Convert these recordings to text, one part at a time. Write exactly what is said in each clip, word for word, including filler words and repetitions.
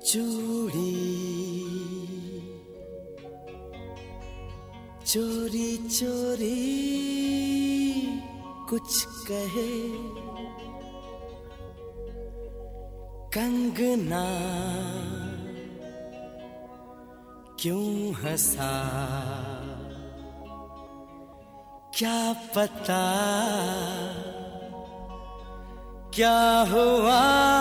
चूड़ी चोरी चोरी कुछ कहे, कंगना क्यों हंसा, क्या पता क्या हुआ।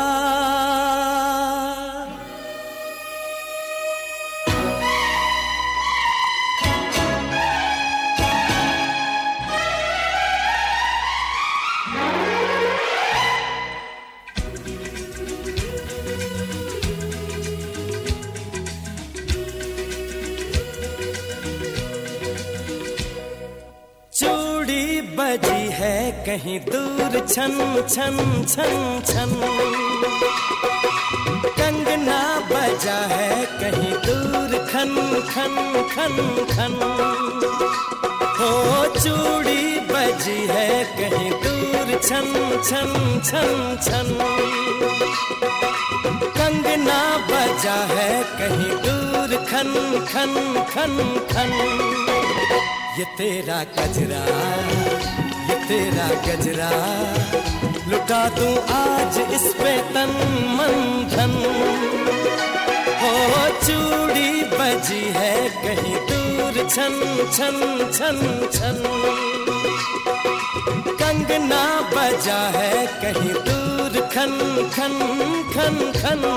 चूड़ी बजी है कहीं दूर छन छन छन छन, कंगना बजा है कहीं दूर खन खन खन खन। हो चूड़ी बजी है कहीं दूर छन छन छन छन, कंगना बजा है कहीं दूर खन खन खन खन। ये तेरा गजरा ये तेरा गजरा, लुटा दूं आज इस पे तन मन धन। हो चूड़ी बजी है कहीं दूर छन छन छन छन, कंगना बजा है कहीं दूर खन खन खन खन।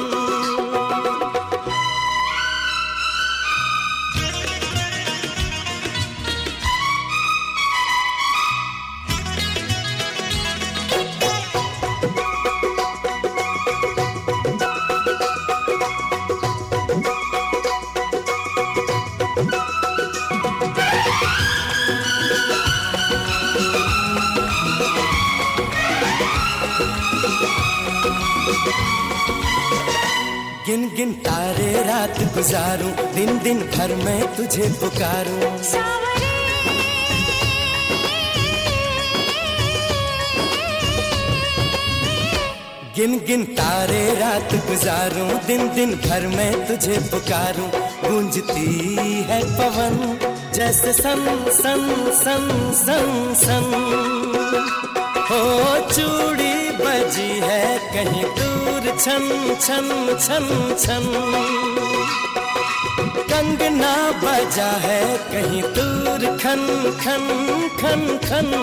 गिन गिन तारे रात गुजारूं, दिन दिन भर मैं तुझे पुकारूं। गिन गिन तारे रात गुजारूं, दिन दिन भर मैं तुझे पुकारूं। गूंजती है पवन जैसे सन सन सन सन सन। हो चूड़ी बजी है कहीं दूर छन छन छन छन, कंगना बजा है कहीं दूर खन खन खन खन।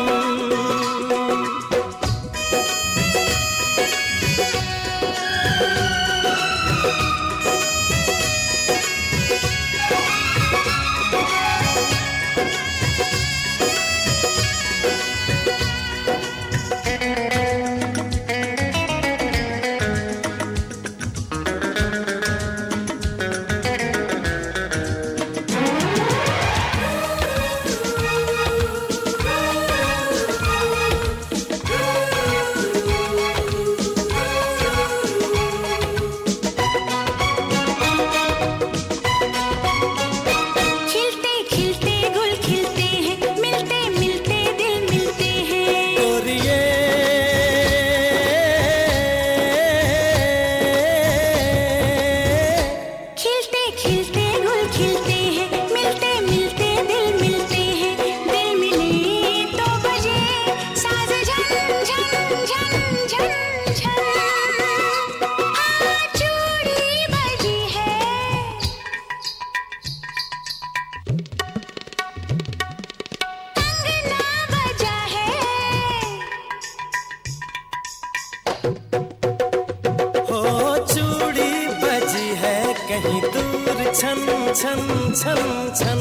कहीं दूर छन छन छन छन,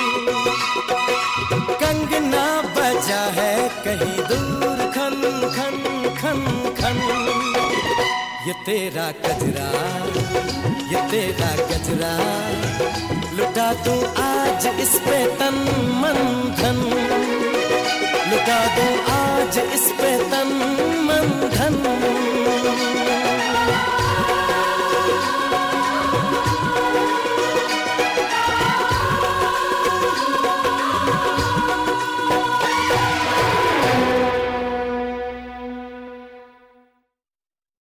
कंगना बजा है कहीं दूर खन खन खन खन। ये तेरा गजरा ये तेरा गजरा, लुटा दूं आज इस पे तन मन धन। लुटा दूं आज इस पे तन